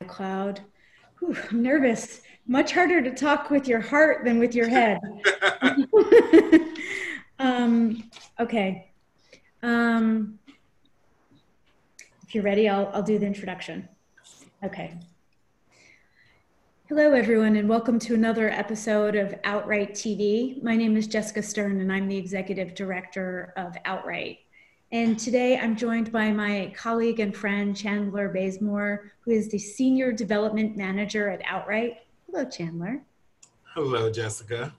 iCloud. Whew, I'm nervous. Much harder to talk with your heart than with your head. Okay. If you're ready, I'll do the introduction. Okay. Hello, everyone, and welcome to another episode of Outright TV. My name is Jessica Stern, and I'm the Executive Director of Outright. And today I'm joined by my colleague and friend, Chandler Bazemore, who is the Senior Development Manager at Outright. Hello, Chandler. Hello, Jessica.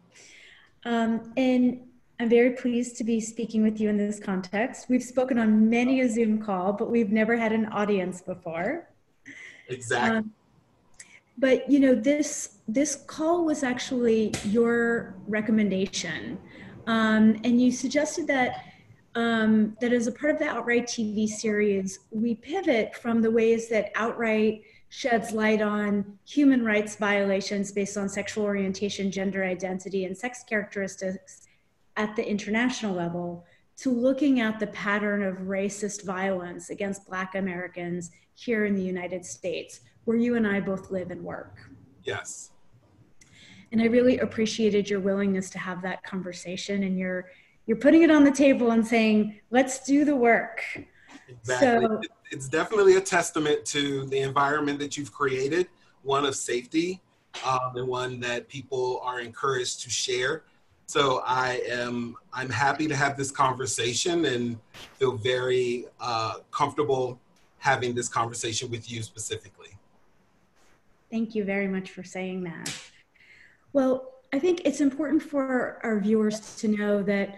And I'm very pleased to be speaking with you in this context. We've spoken on many a Zoom call, but we've never had an audience before. Exactly. But you know, this call was actually your recommendation, and you suggested that that as a part of the Outright TV series, we pivot from the ways that Outright sheds light on human rights violations based on sexual orientation, gender identity, and sex characteristics at the international level to looking at the pattern of racist violence against Black Americans here in the United States, where you and I both live and work. Yes. And I really appreciated your willingness to have that conversation, and you're putting it on the table and saying, let's do the work. Exactly. So, it's definitely a testament to the environment that you've created, one of safety, and one that people are encouraged to share. So I'm happy to have this conversation and feel very comfortable having this conversation with you specifically. Thank you very much for saying that. Well, I think it's important for our viewers to know that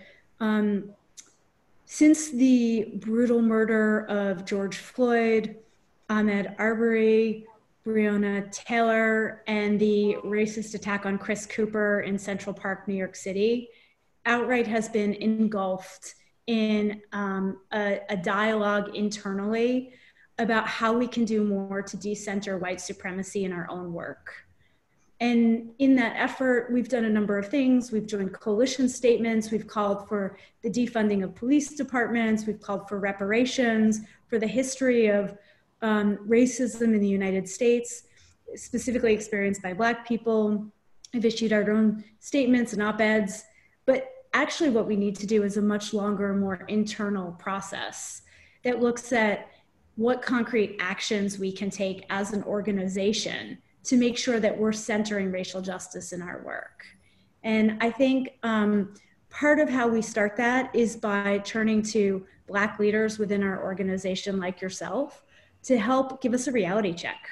since the brutal murder of George Floyd, Ahmaud Arbery, Breonna Taylor, and the racist attack on Chris Cooper in Central Park, New York City, Outright has been engulfed in a dialogue internally about how we can do more to decenter white supremacy in our own work. And in that effort, we've done a number of things. We've joined coalition statements. We've called for the defunding of police departments. We've called for reparations for the history of racism in the United States, specifically experienced by Black people. We've issued our own statements and op-eds. But actually what we need to do is a much longer, more internal process that looks at what concrete actions we can take as an organization to make sure that we're centering racial justice in our work. And I think part of how we start that is by turning to Black leaders within our organization like yourself to help give us a reality check.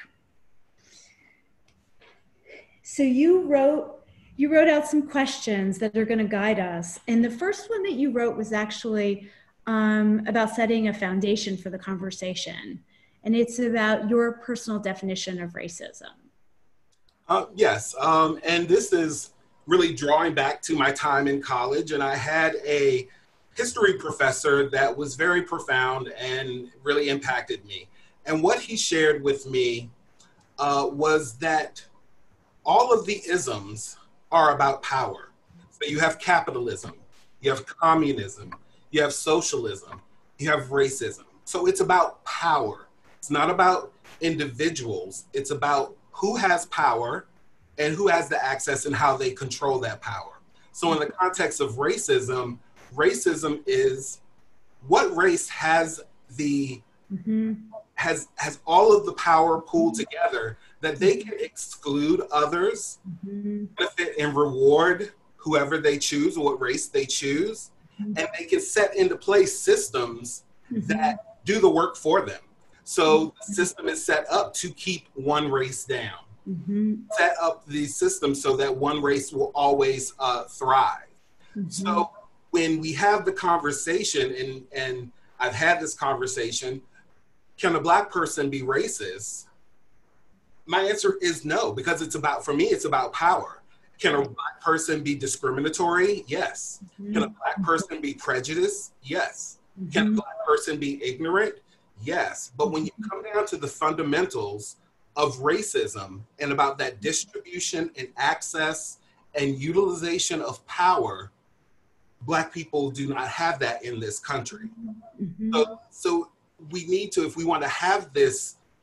So you wrote out some questions that are gonna guide us. And the first one that you wrote was actually about setting a foundation for the conversation. And it's about your personal definition of racism. Yes, and this is really drawing back to my time in college, and I had a history professor that was very profound and really impacted me. And what he shared with me was that all of the isms are about power. So you have capitalism, you have communism, you have socialism, you have racism. So it's about power. It's not about individuals, it's about who has power and who has the access and how they control that power. So in the context of racism, racism is what race has the has all of the power pooled together that they can exclude others, benefit and reward whoever they choose or what race they choose, and they can set into place systems that do the work for them. So the system is set up to keep one race down. Set up the system so that one race will always thrive. So when we have the conversation, and I've had this conversation, can a Black person be racist? My answer is no, because for me, it's about power. Can a Black person be discriminatory? Yes. Can a Black person be prejudiced? Yes. Can a Black person be ignorant? Yes. But when you come down to the fundamentals of racism and about that distribution and access and utilization of power, Black people do not have that in this country. So we need to, if we want to have this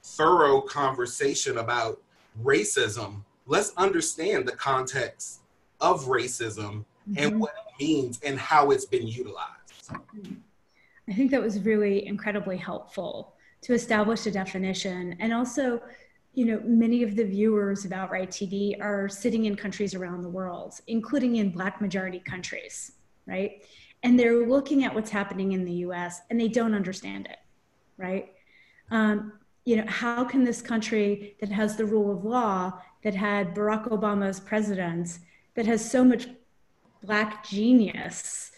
thorough conversation about racism, let's understand the context of racism and what it means and how it's been utilized. I think that was really incredibly helpful to establish a definition. And also, you know, many of the viewers of Outright TV are sitting in countries around the world, including in Black majority countries, right? And they're looking at what's happening in the US and they don't understand it, right? You know, how can this country that has the rule of law, that had Barack Obama as president, that has so much Black genius,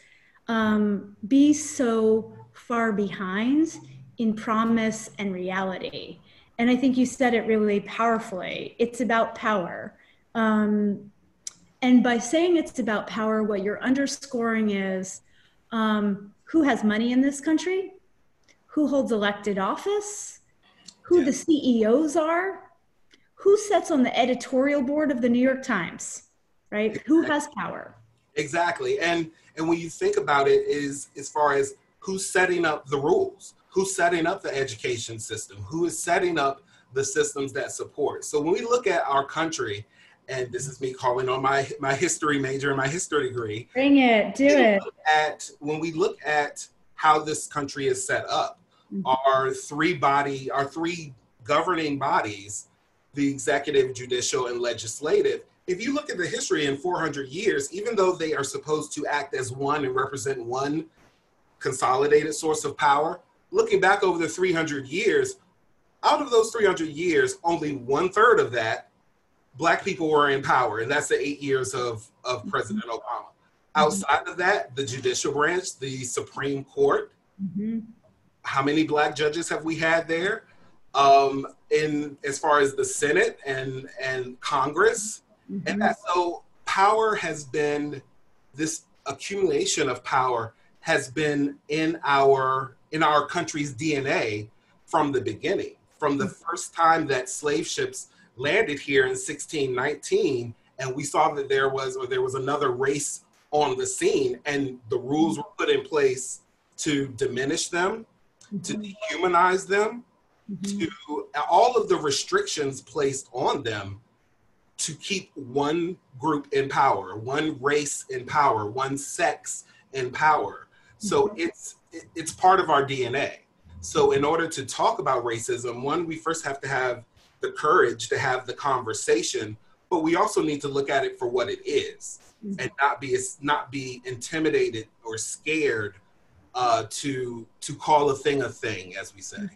be so far behind in promise and reality? And I think you said it really powerfully. It's about power. And by saying it's about power, what you're underscoring is who has money in this country, who holds elected office, who the CEOs are, who sits on the editorial board of the New York Times, right? Who has power? Exactly. And when you think about it, is as far as who's setting up the rules, who's setting up the education system, who is setting up the systems that support. So when we look at our country, and this is me calling on my history major and my history degree. Bring it, do it. When we look at how this country is set up, our three governing bodies, the executive, judicial, and legislative, if you look at the history in 400 years, even though they are supposed to act as one and represent one consolidated source of power, looking back over the 300 years, out of those 300 years, only 1/3 of that, Black people were in power, and that's the 8 years of President Obama. Outside of that, the judicial branch, the Supreme Court, how many Black judges have we had there? In as far as the Senate and Congress, and that, so power has been, this accumulation of power has been in our country's DNA from the beginning, from the first time that slave ships landed here in 1619, and we saw that there was another race on the scene, and the rules were put in place to diminish them, to dehumanize them, to all of the restrictions placed on them to keep one group in power, one race in power, one sex in power. So it's part of our DNA. So in order to talk about racism, one, we first have to have the courage to have the conversation, but we also need to look at it for what it is, and not be intimidated or scared to call a thing, as we say.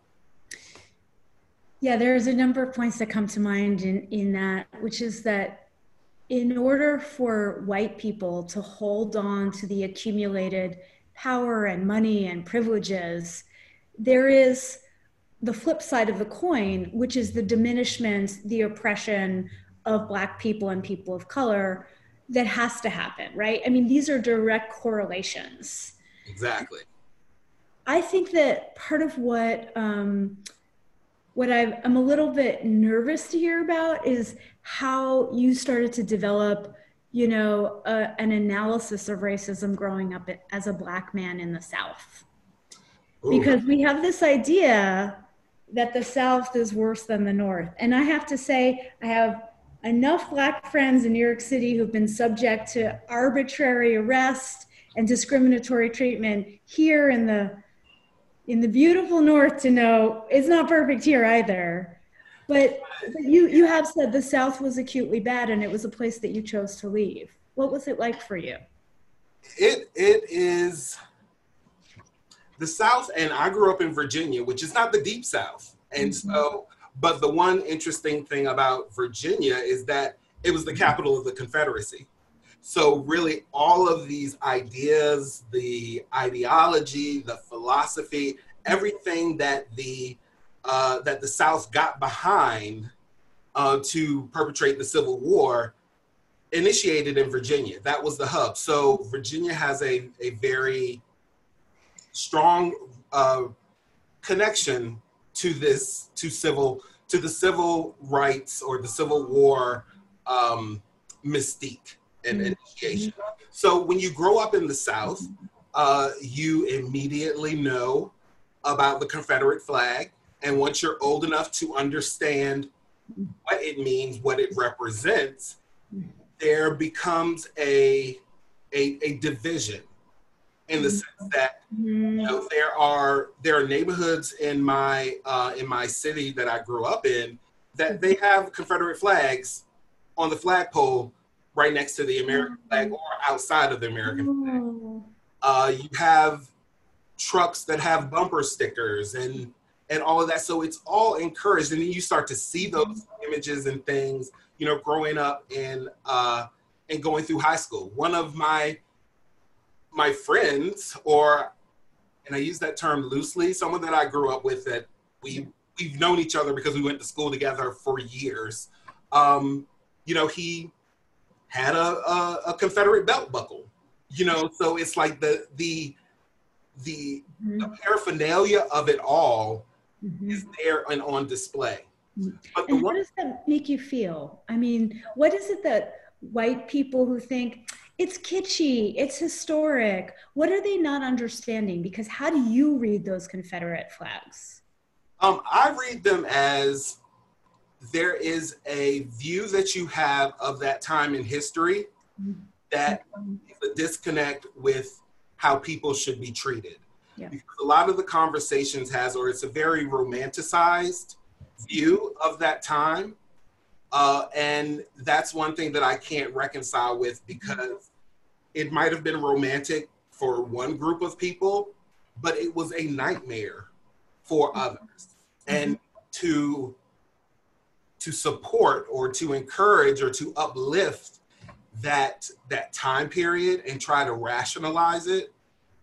Yeah, there's a number of points that come to mind in that, which is that in order for white people to hold on to the accumulated power and money and privileges, there is the flip side of the coin, which is the diminishment, the oppression of Black people and people of color that has to happen, right? I mean, these are direct correlations. Exactly. I think that part of what I'm a little bit nervous to hear about is how you started to develop, you know, an analysis of racism growing up as a Black man in the South. Because we have this idea that the South is worse than the North. And I have to say, I have enough Black friends in New York City who've been subject to arbitrary arrest and discriminatory treatment here in the beautiful North to know it's not perfect here either. But you have said the South was acutely bad and it was a place that you chose to leave. What was it like for you? It is the South, and I grew up in Virginia, which is not the deep South. And so, but the one interesting thing about Virginia is that it was the capital of the Confederacy. So really all of these ideas, the ideology, the philosophy, everything that the South got behind to perpetrate the Civil War initiated in Virginia. That was the hub. So Virginia has a very strong connection to the civil rights or the Civil War mystique and initiation. So when you grow up in the South, you immediately know about the Confederate flag And once you're old enough to understand what it means, what it represents, there becomes a division in the sense that there are neighborhoods in my city that I grew up in that they have Confederate flags on the flagpole right next to the American flag or outside of the American flag. You have trucks that have bumper stickers and all of that. So it's all encouraged. And then you start to see those images and things, growing up and going through high school. One of my friends, and I use that term loosely, someone that I grew up with that we've known each other because we went to school together for years. He had a Confederate belt buckle, so it's like the paraphernalia of it all is there and on display. But and how does that make you feel? I mean, what is it that white people who think it's kitschy, it's historic, what are they not understanding? Because how do you read those Confederate flags? I read them as there is a view that you have of that time in history that is a disconnect with how people should be treated. Yeah. Because a lot of the conversations it's a very romanticized view of that time. And that's one thing that I can't reconcile with, because it might have been romantic for one group of people, but it was a nightmare for others. And to support or to encourage or to uplift that time period and try to rationalize it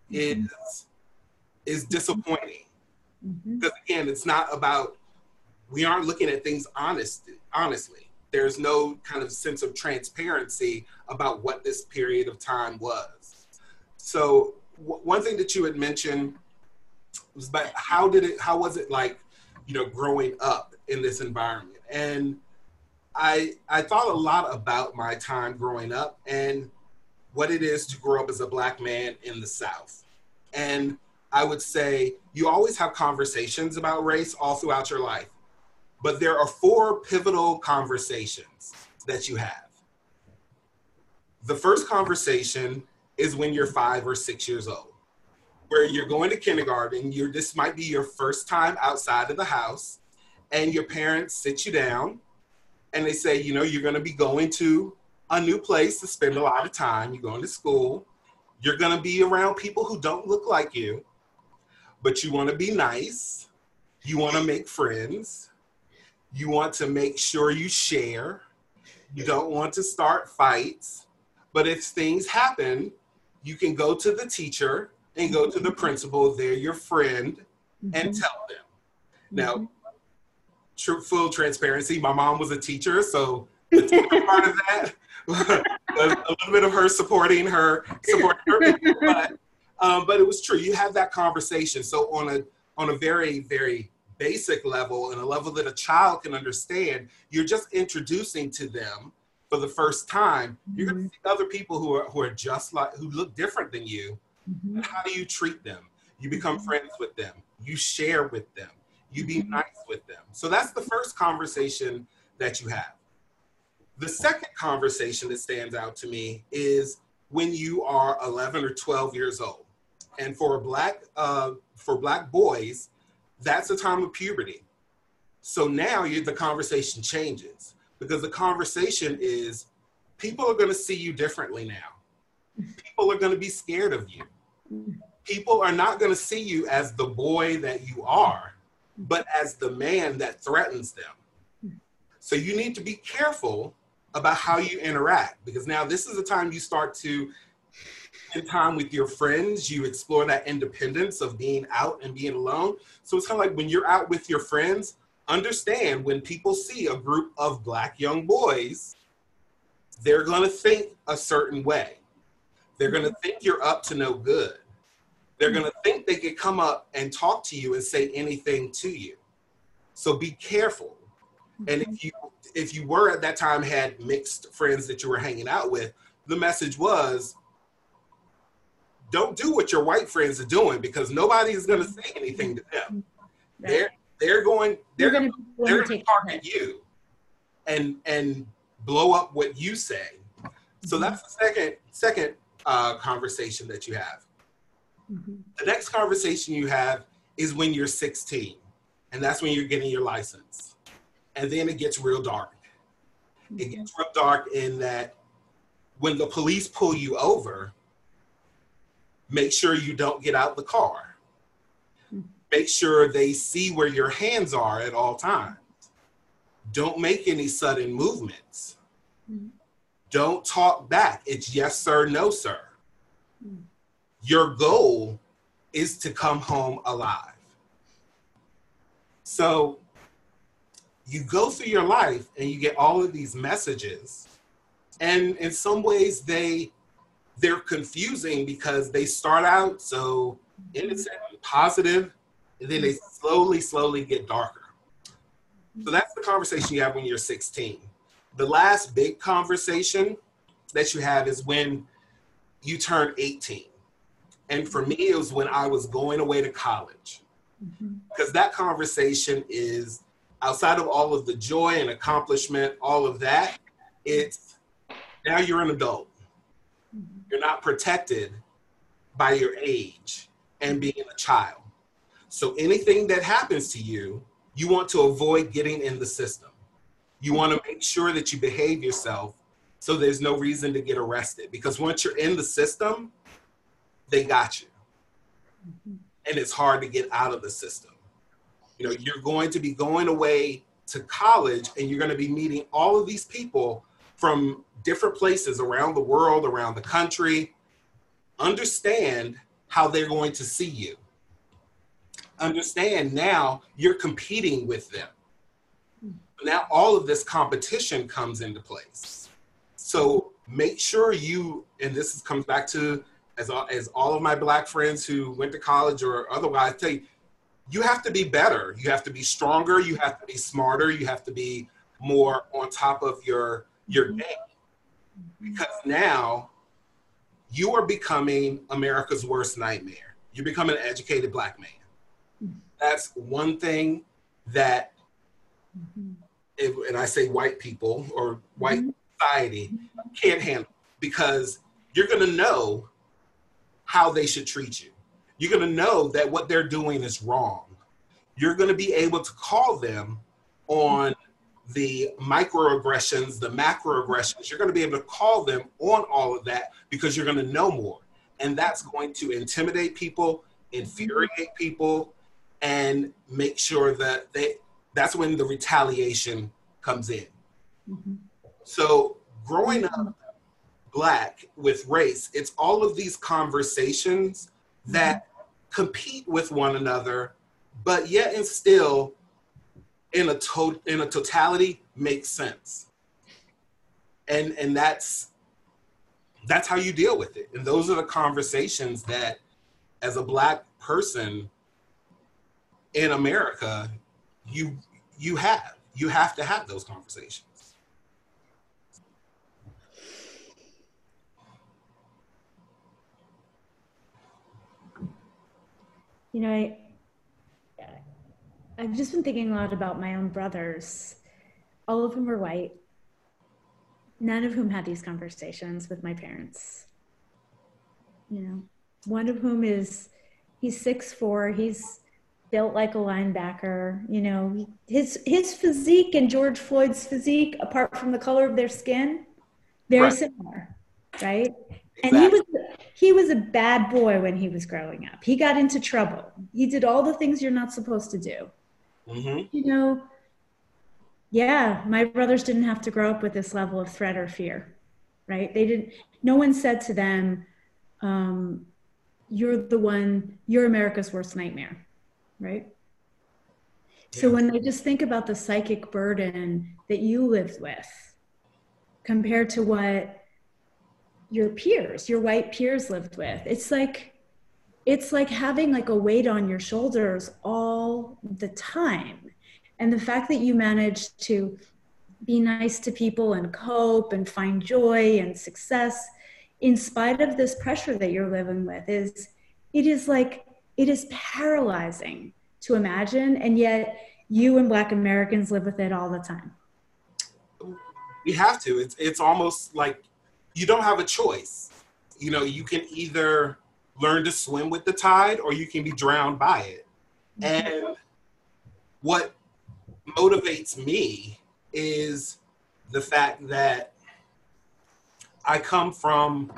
is disappointing. Because again, it's not about, we aren't looking at things honestly. There's no kind of sense of transparency about what this period of time was. So one thing that you had mentioned was about how was it like, growing up in this environment? And I thought a lot about my time growing up and what it is to grow up as a Black man in the South. And I would say you always have conversations about race all throughout your life, but there are 4 pivotal conversations that you have. The first conversation is when you're 5 or 6 years old, where you're going to kindergarten. This might be your first time outside of the house, and your parents sit you down and they say, you're going to be going to a new place to spend a lot of time. You're going to school. You're going to be around people who don't look like you, but you want to be nice. You want to make friends. You want to make sure you share. You don't want to start fights. But if things happen, you can go to the teacher and go to the principal. They're your friend, and tell them. Now, full transparency, my mom was a teacher, so the teacher part of that was a little bit of her supporting her, but it was true. You have that conversation. So on a very, very basic level, and a level that a child can understand, you're just introducing to them for the first time. You're going to see other people who are just like, who look different than you. And how do you treat them? You become friends with them. You share with them. You be nice with them. So that's the first conversation that you have. The second conversation that stands out to me is when you are 11 or 12 years old. And for Black boys, that's a time of puberty. So now the conversation changes, because the conversation is, people are going to see you differently now. People are going to be scared of you. People are not going to see you as the boy that you are, but as the man that threatens them. So you need to be careful about how you interact, because now this is the time you start to spend time with your friends. You explore that independence of being out and being alone. So it's kind of like when you're out with your friends, understand when people see a group of Black young boys, they're going to think a certain way. They're going to think you're up to no good. They're going to think they could come up and talk to you and say anything to you. So be careful. And if you were at that time had mixed friends that you were hanging out with, the message was, don't do what your white friends are doing, because nobody is going to say anything to them. they're going You're they're going to be the one they're to going to take the target hit. you and blow up what you say. So that's the second conversation that you have. The next conversation you have is when you're 16, and that's when you're getting your license. And then it gets real dark. It gets real dark in that when the police pull you over, make sure you don't get out the car. Make sure they see where your hands are at all times. Don't make any sudden movements. Don't talk back. It's yes, sir, no, sir. Your goal is to come home alive. So you go through your life and you get all of these messages. And in some ways they're confusing because they start out so innocent and positive, and then they slowly get darker. So that's the conversation you have when you're 16. The last big conversation that you have is when you turn 18. And for me, it was when I was going away to college. Because that conversation is outside of all of the joy and accomplishment, all of that, it's now you're an adult. You're not protected by your age and being a child. So anything that happens to you, you want to avoid getting in the system. You want to make sure that you behave yourself so there's no reason to get arrested. Because once you're in the system, they got you. And it's hard to get out of the system. You know, you're going to be going away to college and you're going to be meeting all of these people from different places around the world, around the country. Understand how they're going to see you. Understand now you're competing with them. Now all of this competition comes into place. So make sure you, and this comes back to, as all of my Black friends who went to college or otherwise tell you, you have to be better. You have to be stronger. You have to be smarter. You have to be more on top of your game. Because now you are becoming America's worst nightmare. You're becoming an educated Black man. That's one thing that, and I say white people or white society can't handle, because you're going to know how they should treat you. You're going to know that what they're doing is wrong. You're going to be able to call them on the microaggressions, the macroaggressions. You're going to be able to call them on all of that because you're going to know more. And that's going to intimidate people, infuriate people, and make sure that that's when the retaliation comes in. So growing up Black with race, it's all of these conversations that compete with one another, but yet and still in a totality makes sense. And that's how you deal with it. And those are the conversations that as a Black person in America, you have to have those conversations. You know, I've just been thinking a lot about my own brothers. All of whom are white. None of whom had these conversations with my parents. You know, one of whom he's 6'4", he's built like a linebacker. You know, his physique and George Floyd's physique, apart from the color of their skin, very similar, right? Exactly. And he was a bad boy when he was growing up. He got into trouble. He did all the things you're not supposed to do. You know, yeah, my brothers didn't have to grow up with this level of threat or fear, right? No one said to them, you're America's worst nightmare, right? Yeah. So when I just think about the psychic burden that you lived with compared to what your white peers lived with, it's like having like a weight on your shoulders all the time. And the fact that you managed to be nice to people and cope and find joy and success in spite of this pressure that you're living with it is paralyzing to imagine. And yet you and Black Americans live with it all the time. We have to. It's almost like you don't have a choice. You know, you can either learn to swim with the tide or you can be drowned by it. And what motivates me is the fact that I come from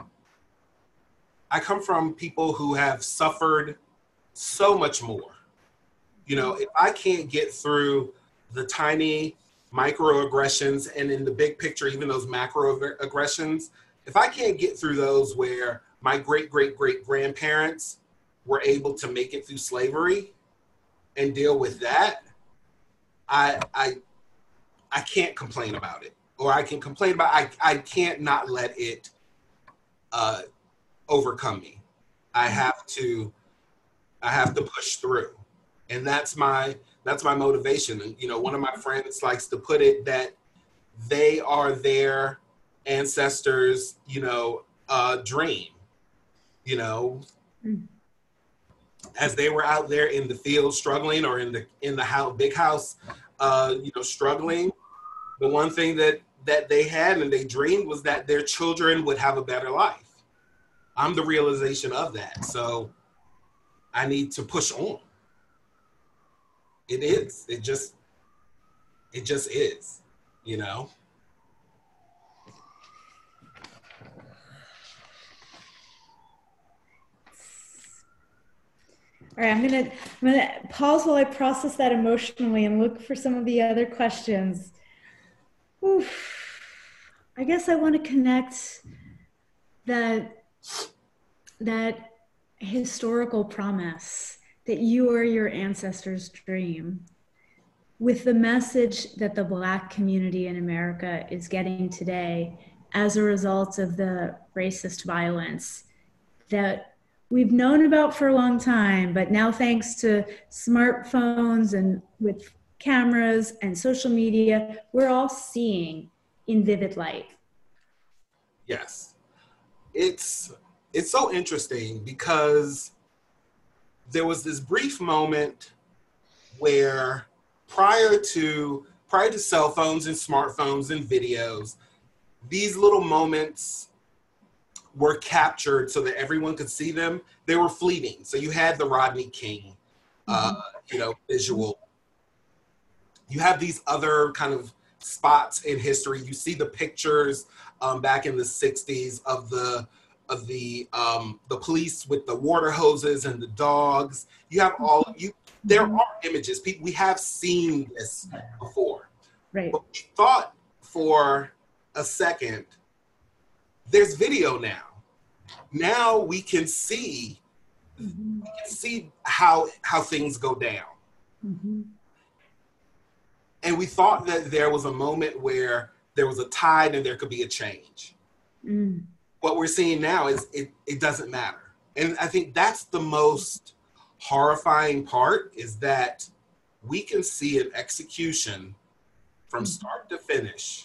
people who have suffered so much more. You know, if I can't get through the tiny microaggressions and in the big picture, even those macroaggressions, if I can't get through those where my great grandparents were able to make it through slavery and deal with that, I can't complain about it. Or I can complain about I can't not let it overcome me. I have to push through. And that's my motivation. And you know, one of my friends likes to put it that they are their ancestors, you know, dream. You know, as they were out there in the field struggling, or in the house, big house, you know, struggling. The one thing that they had and they dreamed was that their children would have a better life. I'm the realization of that. So I need to push on. It is. It just is, you know? All right, I'm gonna pause while I process that emotionally and look for some of the other questions. Oof. I guess I want to connect that historical promise that you are your ancestors' dream with the message that the Black community in America is getting today as a result of the racist violence that we've known about for a long time, but now thanks to smartphones and with cameras and social media, we're all seeing in vivid light. Yes. It's so interesting because there was this brief moment where prior to cell phones and smartphones and videos, these little moments were captured so that everyone could see them. They were fleeting. So you had the Rodney King, you know, visual. You have these other kind of spots in history. You see the pictures back in the 60s of the police with the water hoses and the dogs. You have there are images. We have seen this before. Right. But we thought for a second, there's video now. Now we can see how things go down. Mm-hmm. And we thought that there was a moment where there was a tide and there could be a change. Mm. What we're seeing now is it doesn't matter. And I think that's the most horrifying part, is that we can see an execution from start to finish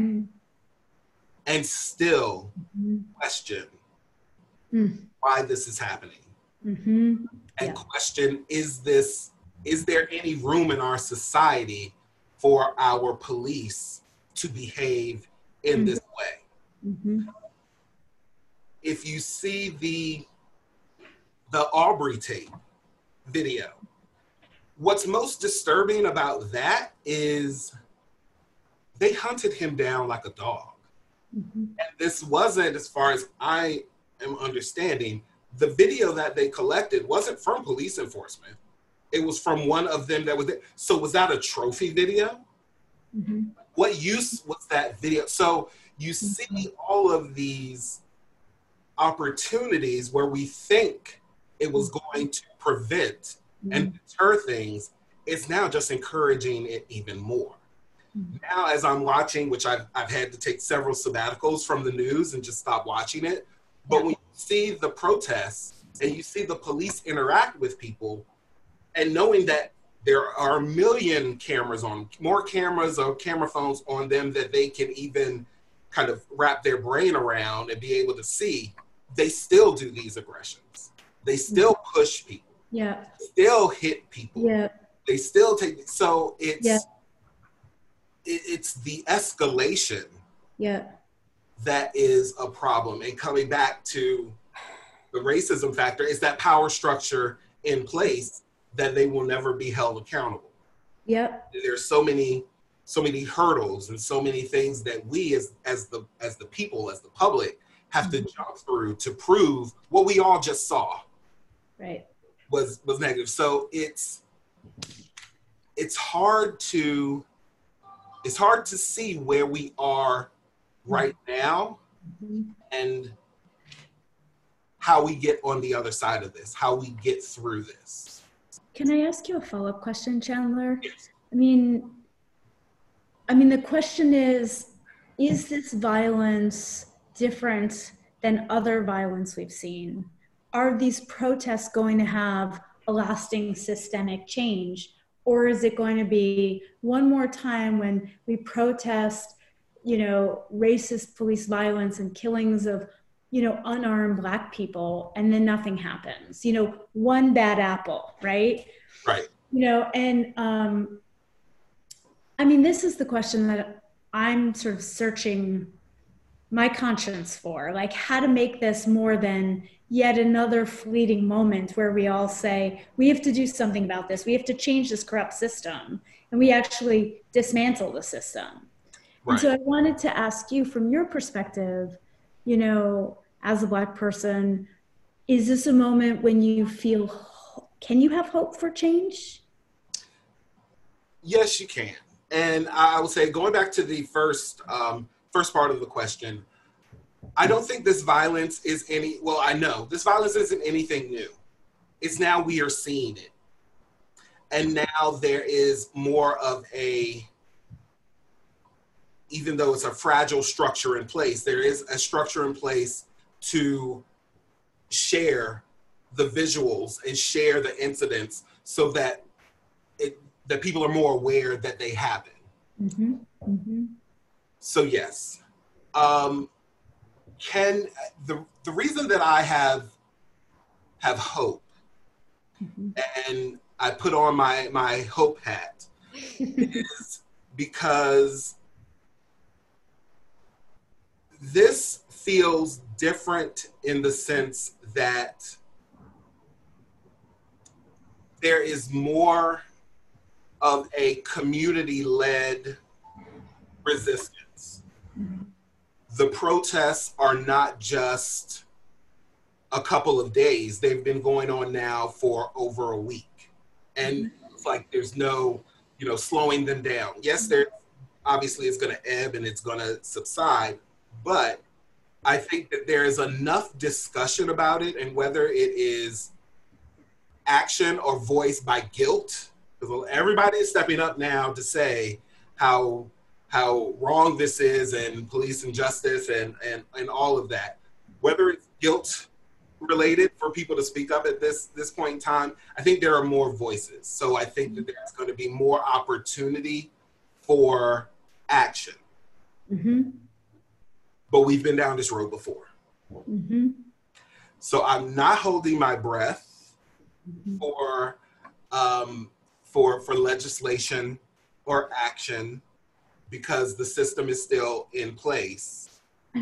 and still question why this is happening. And question, is there any room in our society for our police to behave in this way? If you see the Aubrey tape video, what's most disturbing about that is they hunted him down like a dog. And this wasn't, as far as I am understanding, the video that they collected wasn't from police enforcement. It was from one of them that was there. So was that a trophy video? What use was that video? So you see all of these opportunities where we think it was going to prevent and deter things. It's now just encouraging it even more. Now, as I'm watching, which I've had to take several sabbaticals from the news and just stop watching it. But when you see the protests and you see the police interact with people, and knowing that there are a million cameras on, more cameras or camera phones on them that they can even kind of wrap their brain around and be able to see, they still do these aggressions. They still push people. Yeah. Still hit people. Yeah. They still take, so Yeah. it's the escalation Yeah. that is a problem. And coming back to the racism factor, is that power structure in place that they will never be held accountable. Yep. There's so many hurdles and so many things that we as the people, as the public, have to jump through to prove what we all just saw Right. was negative. So it's hard to see where we are right now and how we get on the other side of this, how we get through this. Can I ask you a follow-up question, Chandler? Yes. I mean, the question is this violence different than other violence we've seen? Are these protests going to have a lasting systemic change? Or is it going to be one more time when we protest, racist police violence and killings of, unarmed Black people, and then nothing happens? One bad apple, right? Right. This is the question that I'm sort of searching my conscience for, like how to make this more than yet another fleeting moment where we all say, we have to do something about this. We have to change this corrupt system. And we actually dismantle the system. Right. And so I wanted to ask you, from your perspective, as a Black person, is this a moment when you feel, can you have hope for change? Yes, you can. And I would say, going back to the first part of the question, I don't think this violence is I know this violence isn't anything new. It's now we are seeing it. And now there is more of even though it's a fragile structure in place, there is a structure in place to share the visuals and share the incidents so that that people are more aware that they happen. Mm-hmm. Mm-hmm. So yes, the reason that I have hope, and I put on my hope hat, is because this feels different in the sense that there is more of a community-led resistance. The protests are not just a couple of days. They've been going on now for over a week. And it's like there's no, slowing them down. Yes, there obviously it's going to ebb and it's going to subside, but I think that there is enough discussion about it, and whether it is action or voiced by guilt, because everybody is stepping up now to say how wrong this is, and police injustice and all of that. Whether it's guilt related for people to speak up at this point in time, I think there are more voices. So I think that there's going to be more opportunity for action. Mm-hmm. But we've been down this road before. Mm-hmm. So I'm not holding my breath for legislation or action, because the system is still in place.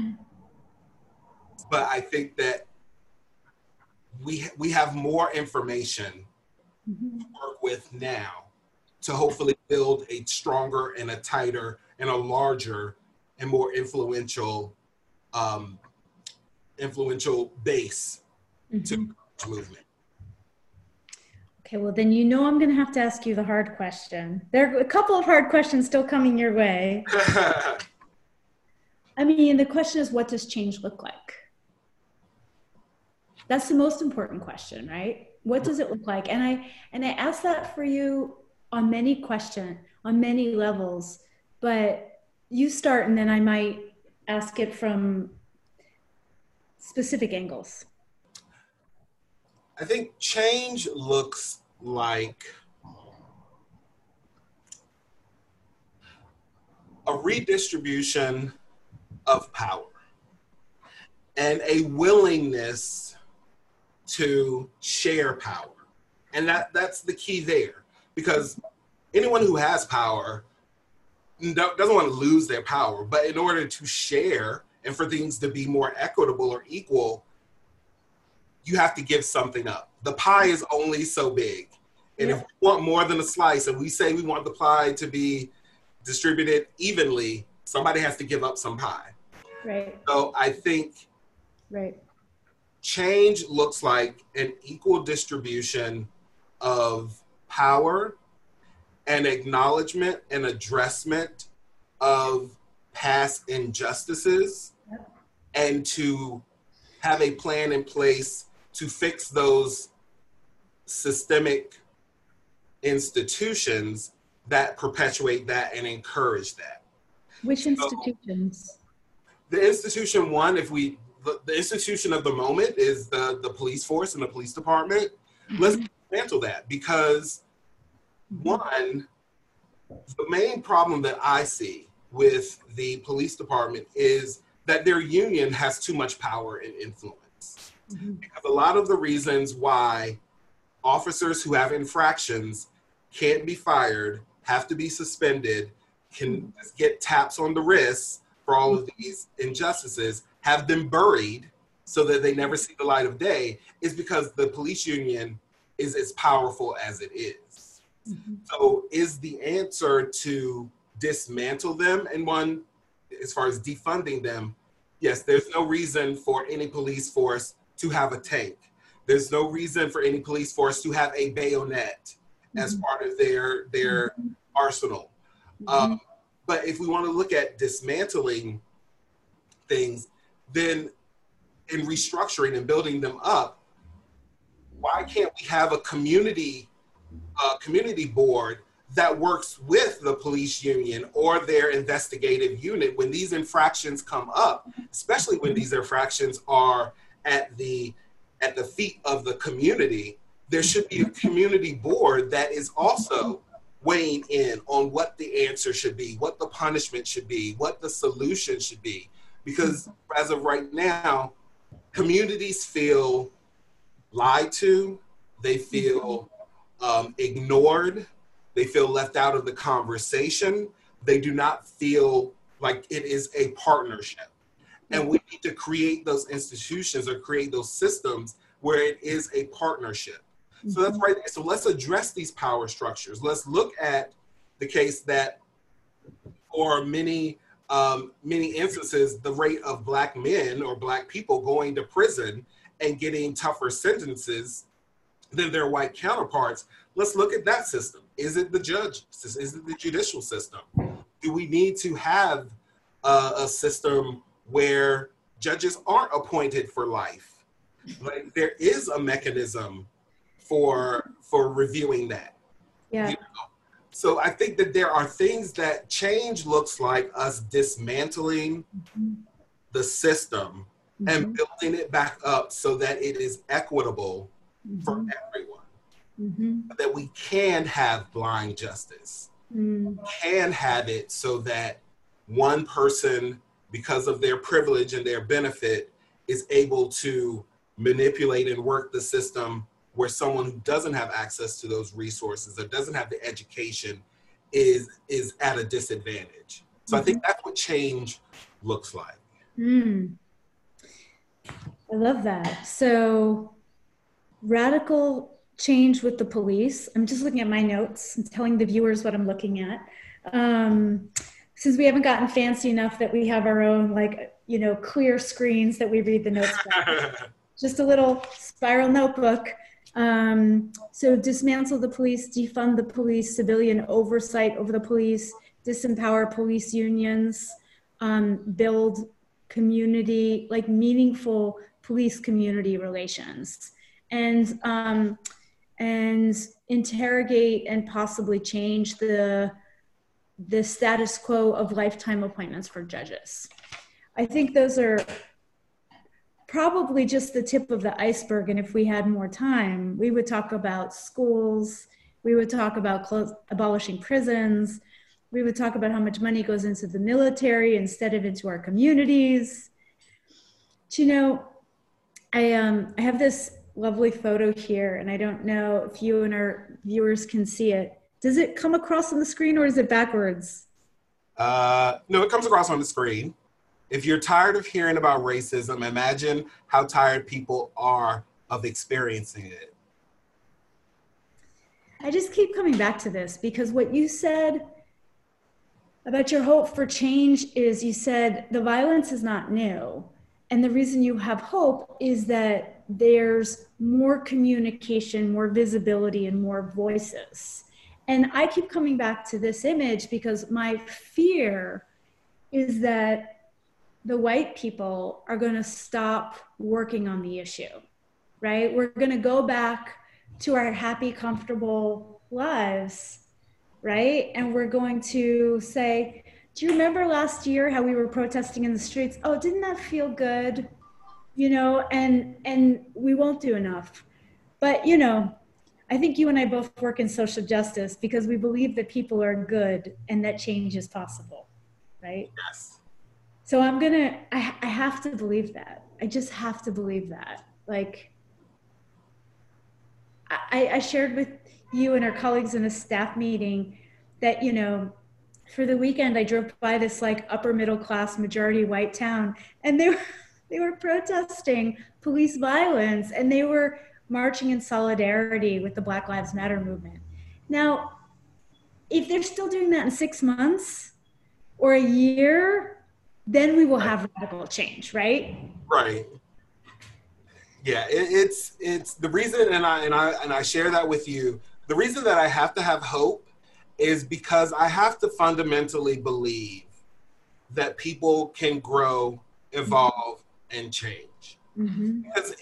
But I think that we have more information to work with now to hopefully build a stronger and a tighter and a larger and more influential base to the movement. Okay, well then I'm going to have to ask you the hard question. There are a couple of hard questions still coming your way. The question is, what does change look like? That's the most important question, right? What does it look like? And I ask that for you on many levels, but you start and then I might ask it from specific angles. I think change looks like a redistribution of power and a willingness to share power. And that's the key there. because anyone who has power doesn't want to lose their power, but in order to share and for things to be more equitable or equal, you have to give something up. The pie is only so big. And if we want more than a slice, and we say we want the pie to be distributed evenly, somebody has to give up some pie. Right. So I think change looks like an equal distribution of power and acknowledgement and addressment of past injustices, and to have a plan in place to fix those systemic institutions that perpetuate that and encourage that. Which institutions? The institution one, the institution of the moment is the police force and the police department. Let's dismantle that, because one, the main problem that I see with the police department is that their union has too much power and influence. Because a lot of the reasons why officers who have infractions can't be fired, have to be suspended, can just get taps on the wrist for all of these injustices, have them buried so that they never see the light of day, is because the police union is as powerful as it is. So is the answer to dismantle them? And one, as far as defunding them, yes, there's no reason for any police force to have a tank. There's no reason for any police force to have a bayonet as part of their arsenal. But if we want to look at dismantling things, then in restructuring and building them up, why can't we have a community board that works with the police union or their investigative unit when these infractions come up, especially when these infractions are at the feet of the community? There should be a community board that is also weighing in on what the answer should be, what the punishment should be, what the solution should be. Because as of right now, communities feel lied to, they feel ignored, they feel left out of the conversation, they do not feel like it is a partnership. And we need to create those institutions or create those systems where it is a partnership. So that's right there. So let's address these power structures. Let's look at the case that for many instances, the rate of Black men or Black people going to prison and getting tougher sentences than their white counterparts. Let's look at that system. Is it the judge? Is it the judicial system? Do we need to have a system where judges aren't appointed for life? Like, there is a mechanism for reviewing that. Yeah. You know? So I think that there are things that change looks like us dismantling the system and building it back up so that it is equitable for everyone. That we can have blind justice. Can have it so that one person, because of their privilege and their benefit, is able to manipulate and work the system where someone who doesn't have access to those resources or doesn't have the education is at a disadvantage. So I think that's what change looks like. I love that. So radical change with the police. I'm just looking at my notes and telling the viewers what I'm looking at. Since we haven't gotten fancy enough that we have our own, clear screens that we read the notes from. Just a little spiral notebook. So dismantle the police, defund the police, civilian oversight over the police, disempower police unions, build community, meaningful police community relations, and interrogate and possibly change the status quo of lifetime appointments for judges. I think those are probably just the tip of the iceberg. And if we had more time, we would talk about schools. We would talk about abolishing prisons. We would talk about how much money goes into the military instead of into our communities. But, I have this lovely photo here, and I don't know if you and our viewers can see it. Does it come across on the screen or is it backwards? No, it comes across on the screen. If you're tired of hearing about racism, imagine how tired people are of experiencing it. I just keep coming back to this because what you said about your hope for change is you said the violence is not new. And the reason you have hope is that there's more communication, more visibility, and more voices. And I keep coming back to this image because my fear is that the white people are going to stop working on the issue, right? We're going to go back to our happy, comfortable lives, right? And we're going to say, do you remember last year how we were protesting in the streets? Oh, didn't that feel good? You know, and we won't do enough. But, you know, I think you and I both work in social justice because we believe that people are good and that change is possible, right? Yes. So I have to believe that. I just have to believe that. Like, I shared with you and our colleagues in a staff meeting that, you know, for the weekend, I drove by this like upper middle class majority white town and they were protesting police violence and they were marching in solidarity with the Black Lives Matter movement. Now, if they're still doing that in 6 months or a year, then we will have radical change, right? Right. Yeah, it's the reason, and I share that with you. The reason that I have to have hope is because I have to fundamentally believe that people can grow, evolve, and change. Mm-hmm. Because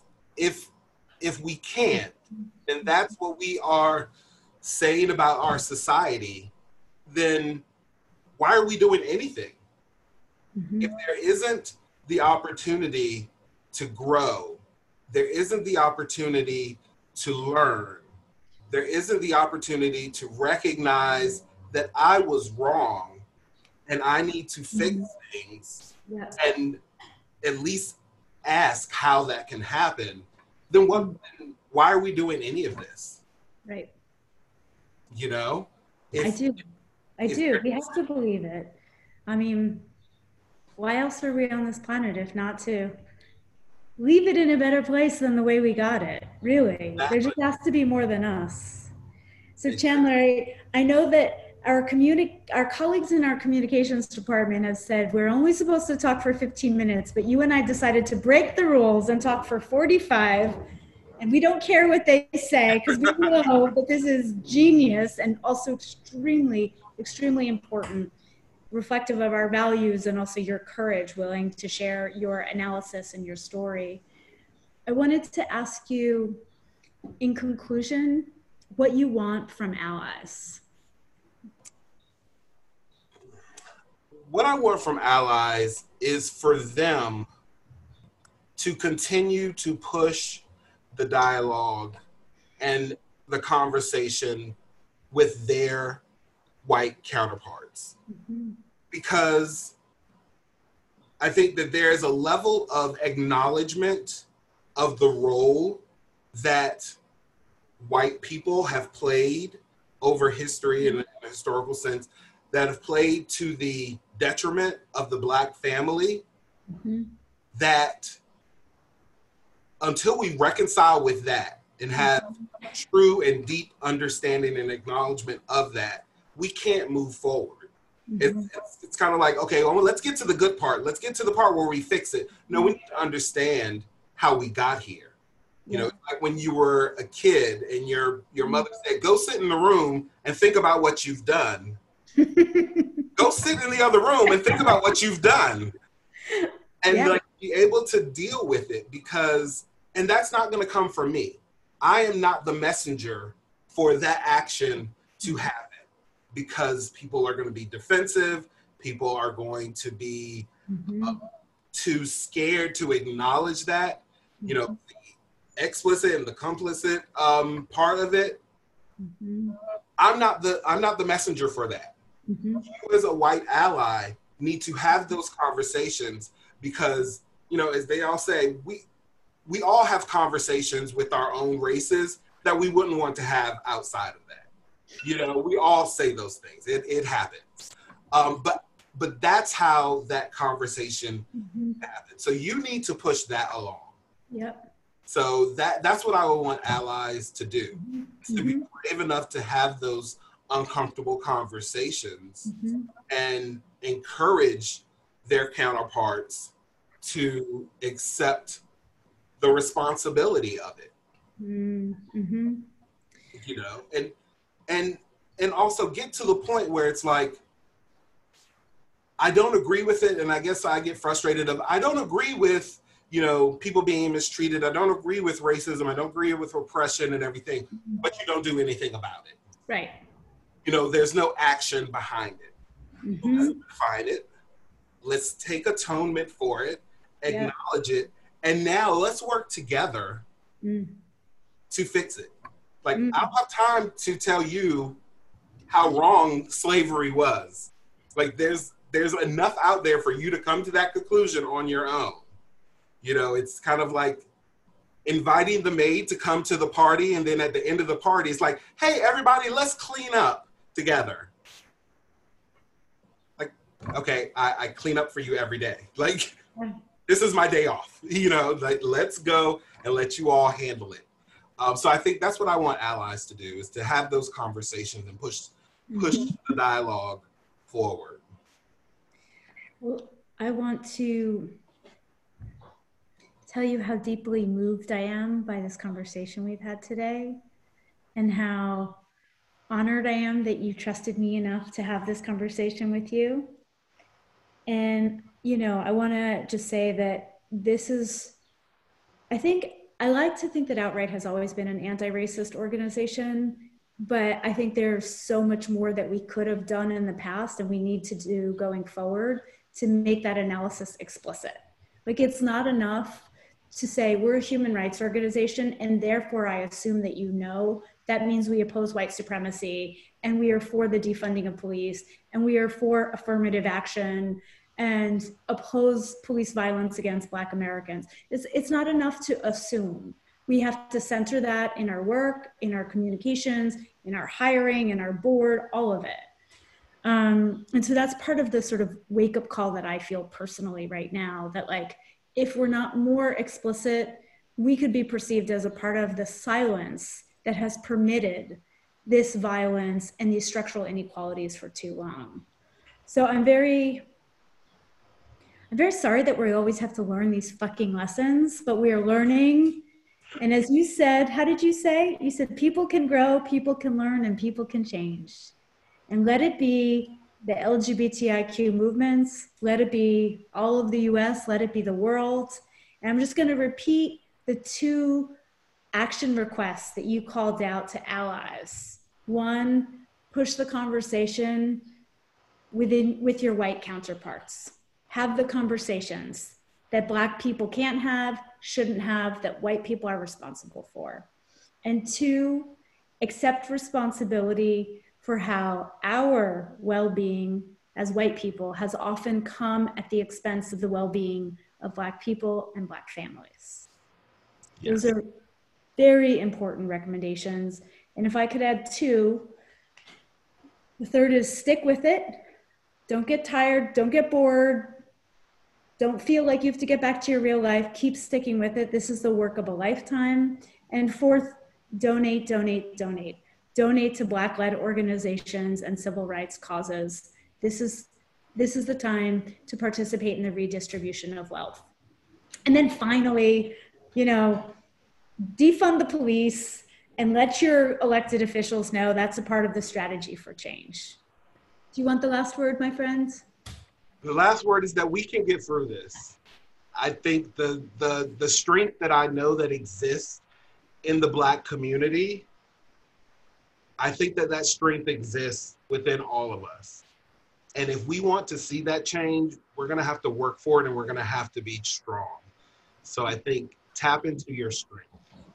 if we can't, and that's what we are saying about our society, then why are we doing anything? Mm-hmm. If there isn't the opportunity to grow, there isn't the opportunity to learn, there isn't the opportunity to recognize that I was wrong and I need to fix things, yes, and at least ask how that can happen, then why are we doing any of this? Right. You know? I do. We have to believe it. I mean, why else are we on this planet if not to leave it in a better place than the way we got it? Really. Exactly. There just has to be more than us. So Chandler, I know that our colleagues in our communications department have said we're only supposed to talk for 15 minutes, but you and I decided to break the rules and talk for 45. And we don't care what they say because we know that this is genius and also extremely, extremely important, reflective of our values and also your courage, willing to share your analysis and your story. I wanted to ask you, in conclusion, what you want from allies. What I want from allies is for them to continue to push the dialogue and the conversation with their white counterparts. Mm-hmm. Because I think that there is a level of acknowledgement of the role that white people have played over history in a historical sense, that have played to the detriment of the Black family, mm-hmm. that until we reconcile with that and have true and deep understanding and acknowledgement of that, we can't move forward. Mm-hmm. It's kind of like, okay, well, let's get to the good part. Let's get to the part where we fix it. No, we need to understand how we got here. You know, like when you were a kid and your mother said, go sit in the room and think about what you've done. Go sit in the other room and think about what you've done. And like be able to deal with it because, and that's not going to come from me. I am not the messenger for that action to happen because people are going to be defensive. People are going to be too scared to acknowledge that, you know, the explicit and the complicit part of it. Mm-hmm. I'm not the messenger for that. Mm-hmm. You as a white ally need to have those conversations because, you know, as they all say, we all have conversations with our own races that we wouldn't want to have outside of that. You know, we all say those things. It happens. But that's how that conversation happens. So you need to push that along. Yep. So that's what I would want allies to do, is to be brave enough to have those uncomfortable conversations and encourage their counterparts to accept the responsibility of it. You know, and also get to the point where it's like, I don't agree with it, and I guess I get frustrated I don't agree with, you know, people being mistreated. I don't agree with racism. I don't agree with oppression and everything, but you don't do anything about it. Right. You know, there's no action behind it. Let's define it. Let's take atonement for it, acknowledge it, and now let's work together to fix it. Like, I don't have time to tell you how wrong slavery was. Like, there's enough out there for you to come to that conclusion on your own. You know, it's kind of like inviting the maid to come to the party, and then at the end of the party, it's like, hey, everybody, let's clean up together. Like, okay, I clean up for you every day. Like, this is my day off. You know, like, let's go and let you all handle it. So I think that's what I want allies to do, is to have those conversations and push the dialogue forward. Well, I want to tell you how deeply moved I am by this conversation we've had today, and how honored I am that you trusted me enough to have this conversation with you. And, you know, I want to just say that this is, I like to think that Outright has always been an anti-racist organization, but I think there's so much more that we could have done in the past and we need to do going forward to make that analysis explicit. Like, it's not enough to say we're a human rights organization and therefore I assume that you know that means we oppose white supremacy and we are for the defunding of police and we are for affirmative action and oppose police violence against Black Americans. It's not enough to assume. We have to center that in our work, in our communications, in our hiring, in our board, all of it. And so that's part of the sort of wake-up call that I feel personally right now, that like, if we're not more explicit, we could be perceived as a part of the silence that has permitted this violence and these structural inequalities for too long. So I'm very sorry that we always have to learn these fucking lessons, but we are learning. And as you said, how did you say? You said people can grow, people can learn, and people can change. And let it be the LGBTIQ movements, let it be all of the US, let it be the world. And I'm just going to repeat the two action requests that you called out to allies. One, push the conversation with your white counterparts. Have the conversations that Black people can't have, shouldn't have, that white people are responsible for. And two, accept responsibility for how our well-being as white people has often come at the expense of the well-being of Black people and Black families. Yes. Those are very important recommendations. And if I could add two, the third is stick with it. Don't get tired, don't get bored. Don't feel like you have to get back to your real life. Keep sticking with it. This is the work of a lifetime. And fourth, donate, donate, donate. Donate to Black-led organizations and civil rights causes. This is the time to participate in the redistribution of wealth. And then finally, you know, defund the police and let your elected officials know that's a part of the strategy for change. Do you want the last word, my friends? The last word is that we can get through this. I think the strength that I know that exists in the Black community, I think that strength exists within all of us. And if we want to see that change, we're going to have to work for it and we're going to have to be strong. So I think tap into your strength.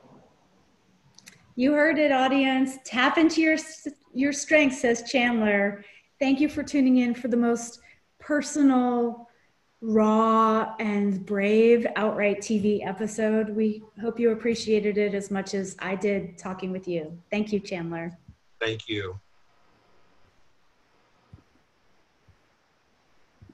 You heard it, audience. Tap into your strength, says Chandler. Thank you for tuning in for the most personal, raw, and brave Outright TV episode. We hope you appreciated it as much as I did talking with you. Thank you, Chandler. Thank you.